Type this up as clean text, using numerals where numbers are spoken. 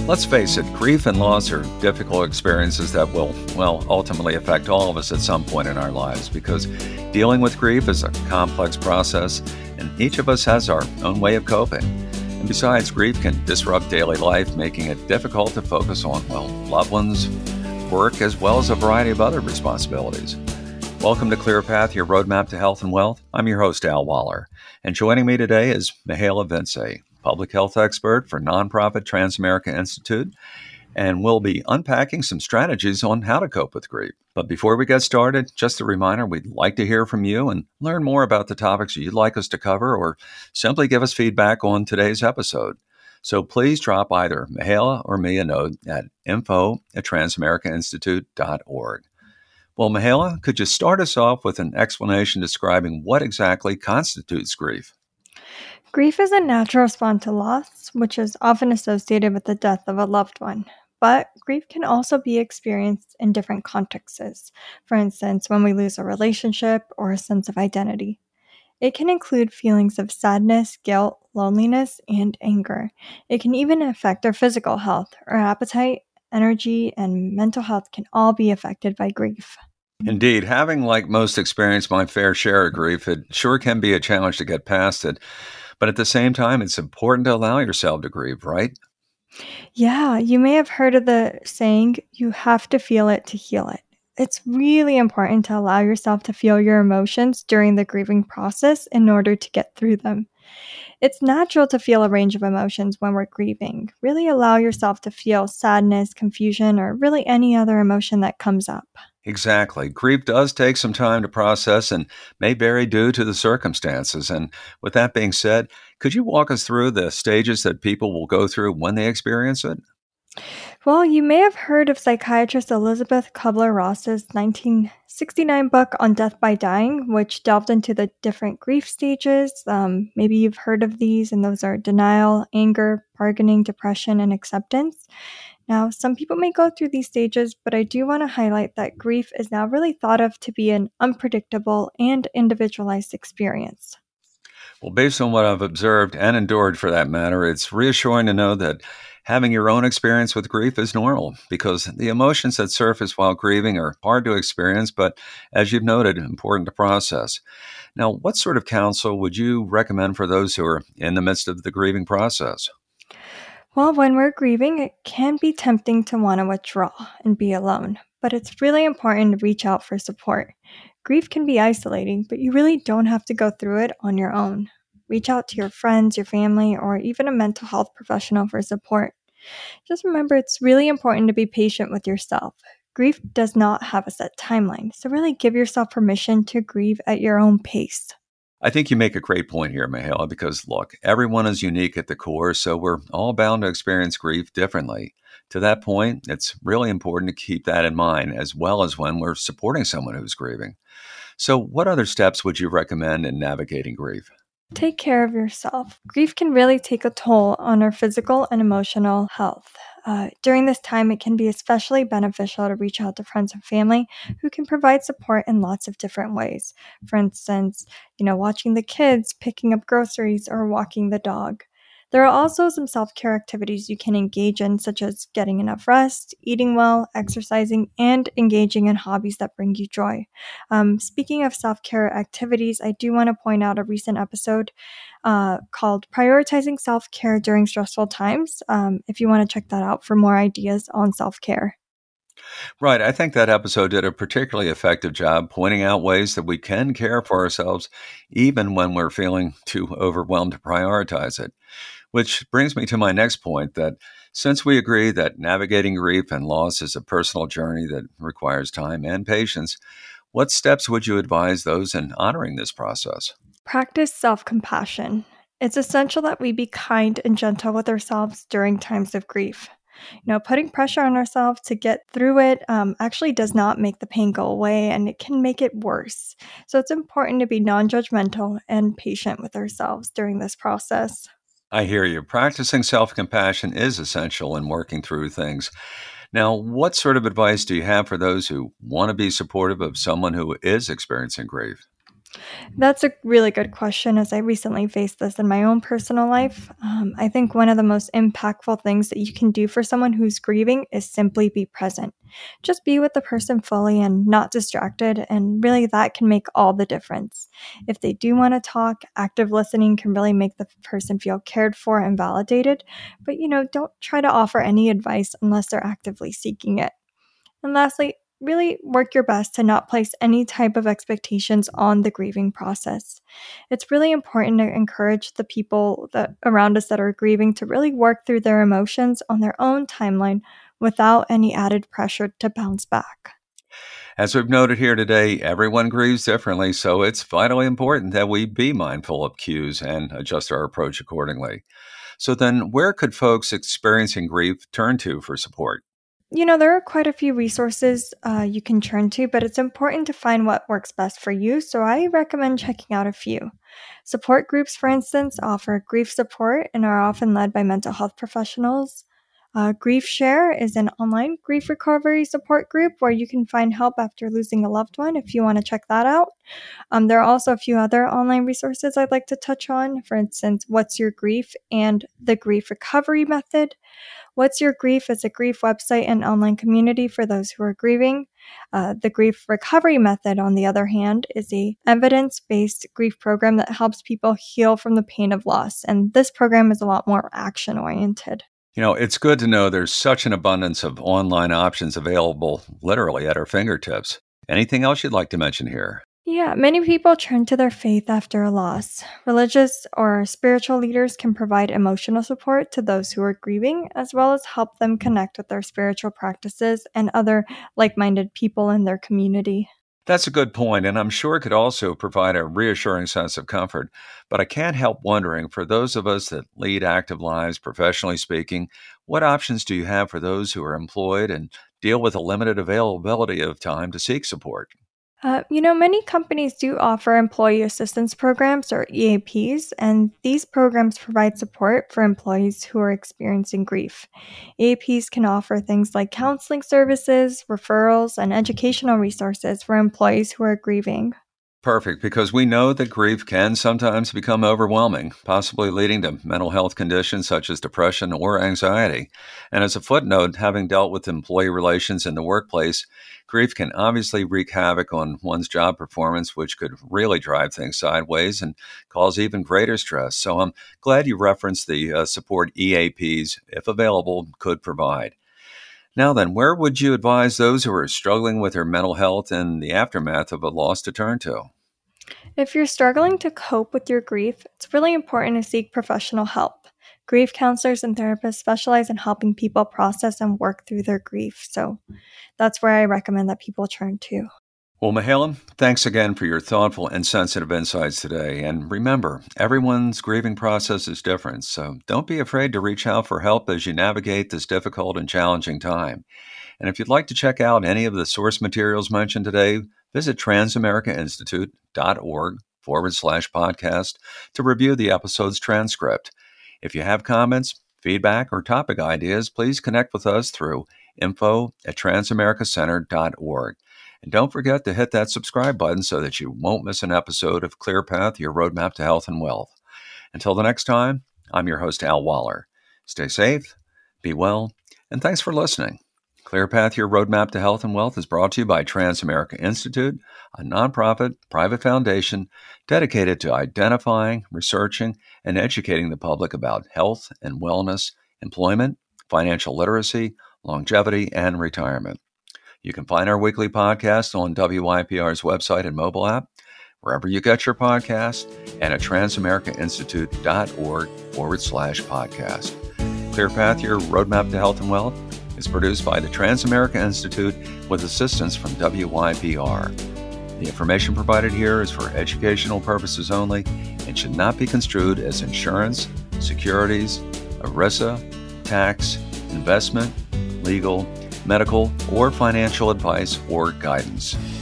Let's face it, grief and loss are difficult experiences that will, ultimately affect all of us at some point in our lives because dealing with grief is a complex process and each of us has our own way of coping. And besides, grief can disrupt daily life, making it difficult to focus on, loved ones, work, as well as a variety of other responsibilities. Welcome to Clear Path, your roadmap to health and wealth. I'm your host, Al Waller, and joining me today is Mihaela Vince, public health expert for nonprofit Transamerica Institute, and we'll be unpacking some strategies on how to cope with grief. But before we get started, just a reminder, we'd like to hear from you and learn more about the topics you'd like us to cover, or simply give us feedback on today's episode. So please drop either Mihaela or me a note at info@transamericainstitute.org. Well, Mihaela, could you start us off with an explanation describing what exactly constitutes grief? Grief is a natural response to loss, which is often associated with the death of a loved one. But grief can also be experienced in different contexts. For instance, when we lose a relationship or a sense of identity. It can include feelings of sadness, guilt, loneliness, and anger. It can even affect our physical health. Our appetite, energy, and mental health can all be affected by grief. Indeed, having, like most, experienced my fair share of grief, it sure can be a challenge to get past it. But at the same time, it's important to allow yourself to grieve, right? Yeah, you may have heard of the saying, you have to feel it to heal it. It's really important to allow yourself to feel your emotions during the grieving process in order to get through them. It's natural to feel a range of emotions when we're grieving. Really allow yourself to feel sadness, confusion, or really any other emotion that comes up. Exactly. Grief does take some time to process and may vary due to the circumstances. And with that being said, could you walk us through the stages that people will go through when they experience it? Well, you may have heard of psychiatrist Elizabeth Kubler-Ross's 1969 book on death by dying, which delved into the different grief stages. Maybe you've heard of these, and those are denial, anger, bargaining, depression, and acceptance. Now, some people may go through these stages, but I do want to highlight that grief is now really thought of to be an unpredictable and individualized experience. Well, based on what I've observed and endured for that matter, it's reassuring to know that having your own experience with grief is normal because the emotions that surface while grieving are hard to experience, but as you've noted, important to process. Now, what sort of counsel would you recommend for those who are in the midst of the grieving process? Well, when we're grieving, it can be tempting to want to withdraw and be alone, but it's really important to reach out for support. Grief can be isolating, but you really don't have to go through it on your own. Reach out to your friends, your family, or even a mental health professional for support. Just remember, it's really important to be patient with yourself. Grief does not have a set timeline, so really give yourself permission to grieve at your own pace. I think you make a great point here, Mihaela, because look, everyone is unique at the core, so we're all bound to experience grief differently. To that point, it's really important to keep that in mind, as well as when we're supporting someone who's grieving. So what other steps would you recommend in navigating grief? Take care of yourself. Grief can really take a toll on our physical and emotional health. During this time, it can be especially beneficial to reach out to friends and family who can provide support in lots of different ways. For instance, watching the kids, picking up groceries, or walking the dog. There are also some self-care activities you can engage in, such as getting enough rest, eating well, exercising, and engaging in hobbies that bring you joy. Speaking of self-care activities, I do want to point out a recent episode called Prioritizing Self-Care During Stressful Times, if you want to check that out for more ideas on self-care. Right. I think that episode did a particularly effective job pointing out ways that we can care for ourselves even when we're feeling too overwhelmed to prioritize it. Which brings me to my next point that since we agree that navigating grief and loss is a personal journey that requires time and patience, what steps would you advise those in honoring this process? Practice self-compassion. It's essential that we be kind and gentle with ourselves during times of grief. Putting pressure on ourselves to get through it actually does not make the pain go away, and it can make it worse. So it's important to be non-judgmental and patient with ourselves during this process. I hear you. Practicing self-compassion is essential in working through things. Now, what sort of advice do you have for those who want to be supportive of someone who is experiencing grief? That's a really good question, as I recently faced this in my own personal life. I think one of the most impactful things that you can do for someone who's grieving is simply be present. Just be with the person fully and not distracted, and really that can make all the difference. If they do want to talk, active listening can really make the person feel cared for and validated, but don't try to offer any advice unless they're actively seeking it. And lastly, really work your best to not place any type of expectations on the grieving process. It's really important to encourage the people that around us that are grieving to really work through their emotions on their own timeline without any added pressure to bounce back. As we've noted here today, everyone grieves differently, so it's vitally important that we be mindful of cues and adjust our approach accordingly. So then, where could folks experiencing grief turn to for support? There are quite a few resources you can turn to, but it's important to find what works best for you, so I recommend checking out a few. Support groups, for instance, offer grief support and are often led by mental health professionals. Grief Share is an online grief recovery support group where you can find help after losing a loved one if you want to check that out. There are also a few other online resources I'd like to touch on. For instance, What's Your Grief and the Grief Recovery Method. What's Your Grief is a grief website and online community for those who are grieving. The Grief Recovery Method, on the other hand, is a evidence-based grief program that helps people heal from the pain of loss. And this program is a lot more action-oriented. It's good to know there's such an abundance of online options available literally at our fingertips. Anything else you'd like to mention here? Yeah, many people turn to their faith after a loss. Religious or spiritual leaders can provide emotional support to those who are grieving, as well as help them connect with their spiritual practices and other like-minded people in their community. That's a good point, and I'm sure it could also provide a reassuring sense of comfort. But I can't help wondering, for those of us that lead active lives, professionally speaking, what options do you have for those who are employed and deal with a limited availability of time to seek support? Many companies do offer employee assistance programs or EAPs, and these programs provide support for employees who are experiencing grief. EAPs can offer things like counseling services, referrals, and educational resources for employees who are grieving. Perfect, because we know that grief can sometimes become overwhelming, possibly leading to mental health conditions such as depression or anxiety. And as a footnote, having dealt with employee relations in the workplace, grief can obviously wreak havoc on one's job performance, which could really drive things sideways and cause even greater stress. So I'm glad you referenced the support EAPs, if available, could provide. Now then, where would you advise those who are struggling with their mental health in the aftermath of a loss to turn to? If you're struggling to cope with your grief, it's really important to seek professional help. Grief counselors and therapists specialize in helping people process and work through their grief, so that's where I recommend that people turn to. Well, Mihaela, thanks again for your thoughtful and sensitive insights today. And remember, everyone's grieving process is different, so don't be afraid to reach out for help as you navigate this difficult and challenging time. And if you'd like to check out any of the source materials mentioned today, visit transamericainstitute.org/podcast to review the episode's transcript. If you have comments, feedback, or topic ideas, please connect with us through info@transamericacenter.org. And don't forget to hit that subscribe button so that you won't miss an episode of ClearPath, your roadmap to health and wealth. Until the next time, I'm your host, Al Waller. Stay safe, be well, and thanks for listening. ClearPath, your roadmap to health and wealth is brought to you by Transamerica Institute, a nonprofit private foundation dedicated to identifying, researching, and educating the public about health and wellness, employment, financial literacy, longevity, and retirement. You can find our weekly podcast on WYPR's website and mobile app, wherever you get your podcasts, and at transamericainstitute.org/podcast. ClearPath, your roadmap to health and wealth, is produced by the Transamerica Institute with assistance from WYPR. The information provided here is for educational purposes only and should not be construed as insurance, securities, ERISA, tax, investment, legal, medical, or financial advice or guidance.